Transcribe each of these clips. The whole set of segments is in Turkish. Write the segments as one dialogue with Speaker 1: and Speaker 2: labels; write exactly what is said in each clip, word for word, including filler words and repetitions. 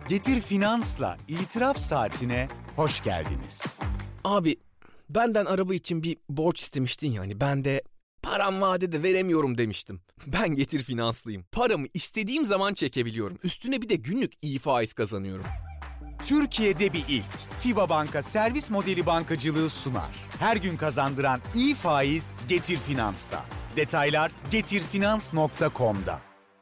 Speaker 1: Getir Finans'la İtiraf Saatine hoş geldiniz.
Speaker 2: Abi benden araba için bir borç istemiştin yani. Ben de param vadede veremiyorum demiştim. Ben Getir Finanslıyım. Paramı istediğim zaman çekebiliyorum. Üstüne bir de günlük iyi faiz kazanıyorum.
Speaker 1: Türkiye'de bir ilk. FİBA Banka servis modeli bankacılığı sunar. Her gün kazandıran iyi faiz Getir Finans'ta. Detaylar getirfinans nokta com'da.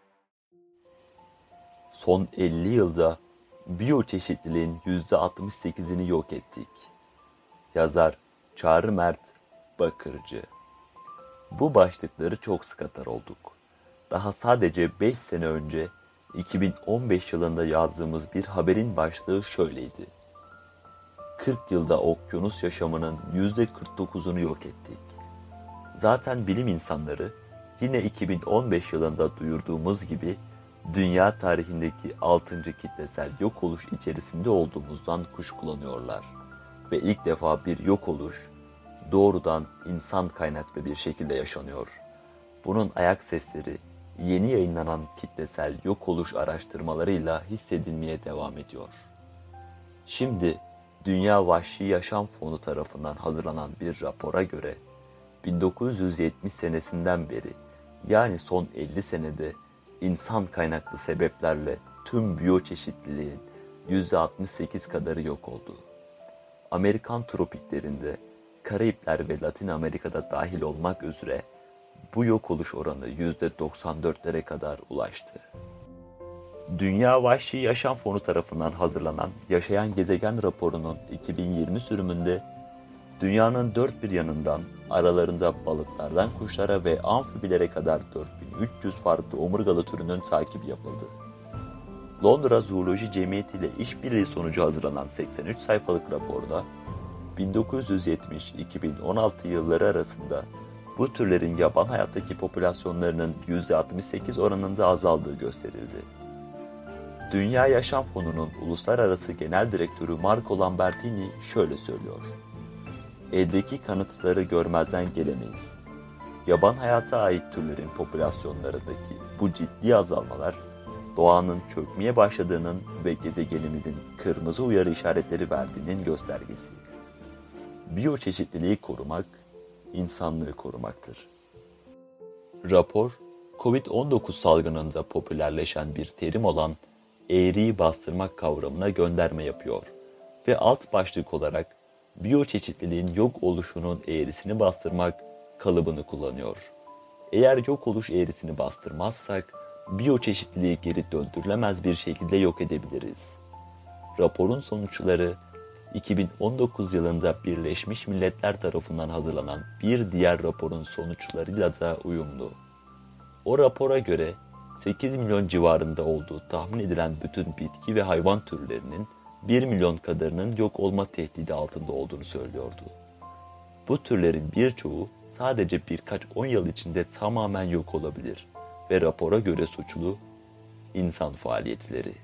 Speaker 3: Son elli yılda biyoçeşitliliğin yüzde altmış sekizini yok ettik. Yazar Çağrı Mert Bakırcı. Bu başlıkları çok sık atar olduk. Daha sadece beş sene önce iki bin on beş yılında yazdığımız bir haberin başlığı şöyleydi. kırk yılda okyanus yaşamının yüzde kırk dokuzunu yok ettik. Zaten bilim insanları yine iki bin on beş yılında duyurduğumuz gibi dünya tarihindeki altıncı kitlesel yok oluş içerisinde olduğumuzdan kuşkulanıyorlar. Ve ilk defa bir yok oluş doğrudan insan kaynaklı bir şekilde yaşanıyor. Bunun ayak sesleri yeni yayınlanan kitlesel yok oluş araştırmalarıyla hissedilmeye devam ediyor. Şimdi Dünya Vahşi Yaşam Fonu tarafından hazırlanan bir rapora göre bin dokuz yüz yetmiş senesinden beri yani son elli senede insan kaynaklı sebeplerle tüm biyoçeşitliliğin yüzde altmış sekiz kadarı yok oldu. Amerikan tropiklerinde, Karayipler ve Latin Amerika'da dahil olmak üzere bu yok oluş oranı yüzde doksan dörtlere kadar ulaştı. Dünya Vahşi Yaşam Fonu tarafından hazırlanan Yaşayan Gezegen raporunun iki bin yirmi sürümünde dünyanın dört bir yanından aralarında balıklardan kuşlara ve amfibilere kadar dört bin üç yüz farklı omurgalı türünün takibi yapıldı. Londra Zooloji Cemiyeti ile işbirliği sonucu hazırlanan seksen üç sayfalık raporda bin dokuz yüz yetmiş iki bin on altı yılları arasında bu türlerin yaban hayattaki popülasyonlarının yüzde altmış sekiz oranında azaldığı gösterildi. Dünya Yaşam Fonu'nun Uluslararası Genel Direktörü Marco Lambertini şöyle söylüyor. Eldeki kanıtları görmezden gelemeyiz. Yaban hayata ait türlerin popülasyonlarındaki bu ciddi azalmalar, doğanın çökmeye başladığının ve gezegenimizin kırmızı uyarı işaretleri verdiğinin göstergesi. Biyoçeşitliliği korumak, insanlığı korumaktır. Rapor, kovid on dokuz salgınında popülerleşen bir terim olan eğriyi bastırmak kavramına gönderme yapıyor ve alt başlık olarak biyoçeşitliliğin yok oluşunun eğrisini bastırmak kalıbını kullanıyor. Eğer yok oluş eğrisini bastırmazsak, biyoçeşitliliği geri döndürülemez bir şekilde yok edebiliriz. Raporun sonuçları, iki bin on dokuz yılında Birleşmiş Milletler tarafından hazırlanan bir diğer raporun sonuçlarıyla da uyumlu. O rapora göre sekiz milyon civarında olduğu tahmin edilen bütün bitki ve hayvan türlerinin bir milyon kadarının yok olma tehdidi altında olduğunu söylüyordu. Bu türlerin birçoğu sadece birkaç on yıl içinde tamamen yok olabilir ve rapora göre suçlu insan faaliyetleri.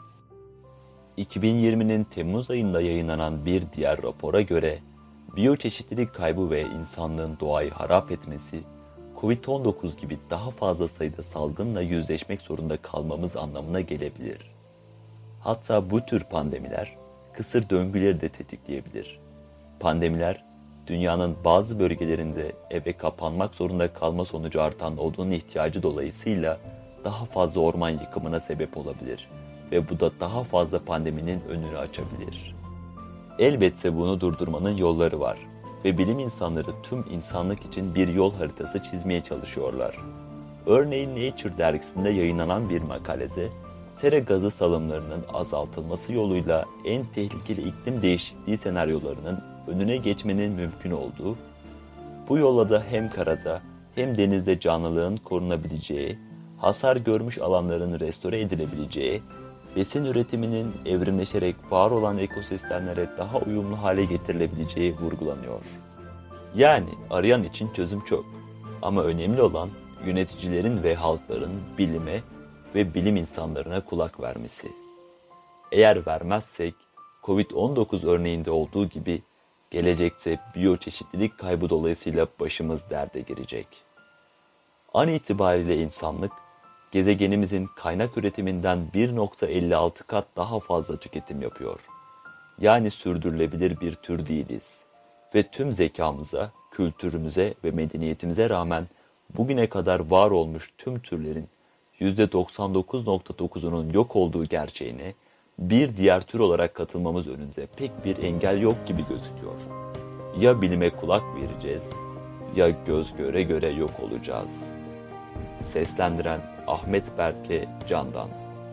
Speaker 3: iki bin yirminin Temmuz ayında yayınlanan bir diğer rapora göre biyoçeşitlilik kaybı ve insanlığın doğayı harap etmesi, kovid on dokuz gibi daha fazla sayıda salgınla yüzleşmek zorunda kalmamız anlamına gelebilir. Hatta bu tür pandemiler kısır döngüleri de tetikleyebilir. Pandemiler, dünyanın bazı bölgelerinde eve kapanmak zorunda kalma sonucu artan odun ihtiyacı dolayısıyla daha fazla orman yıkımına sebep olabilir ve bu da daha fazla pandeminin önünü açabilir. Elbette bunu durdurmanın yolları var ve bilim insanları tüm insanlık için bir yol haritası çizmeye çalışıyorlar. Örneğin Nature dergisinde yayınlanan bir makalede sera gazı salımlarının azaltılması yoluyla en tehlikeli iklim değişikliği senaryolarının önüne geçmenin mümkün olduğu, bu yolla da hem karada hem denizde canlılığın korunabileceği, hasar görmüş alanların restore edilebileceği, besin üretiminin evrimleşerek var olan ekosistemlere daha uyumlu hale getirilebileceği vurgulanıyor. Yani arayan için çözüm çok ama önemli olan yöneticilerin ve halkların bilime ve bilim insanlarına kulak vermesi. Eğer vermezsek, kovid on dokuz örneğinde olduğu gibi gelecekte biyoçeşitlilik kaybı dolayısıyla başımız derde girecek. An itibariyle insanlık, gezegenimizin kaynak üretiminden bir virgül elli altı kat daha fazla tüketim yapıyor. Yani sürdürülebilir bir tür değiliz. Ve tüm zekamıza, kültürümüze ve medeniyetimize rağmen bugüne kadar var olmuş tüm türlerin yüzde doksan dokuz virgül dokuzunun yok olduğu gerçeğine bir diğer tür olarak katılmamız önünde pek bir engel yok gibi gözüküyor. Ya bilime kulak vereceğiz, ya göz göre göre yok olacağız. Seslendiren Ahmet Berke Candan.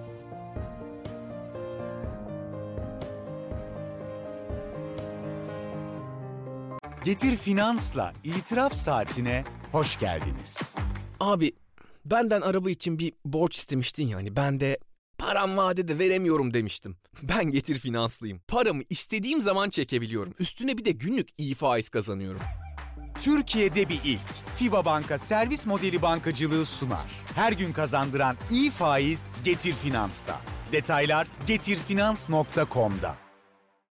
Speaker 1: Getir Finans'la İtiraf Saatine hoş geldiniz.
Speaker 2: Abi benden araba için bir borç istemiştin yani. Ben de param vadede veremiyorum demiştim. Ben Getir Finanslıyım. Paramı istediğim zaman çekebiliyorum. Üstüne bir de günlük iyi faiz kazanıyorum.
Speaker 1: Türkiye'de bir ilk. FIBA Banka servis modeli bankacılığı sunar. Her gün kazandıran iyi faiz Getir Finans'ta. Detaylar getir finans nokta com'da.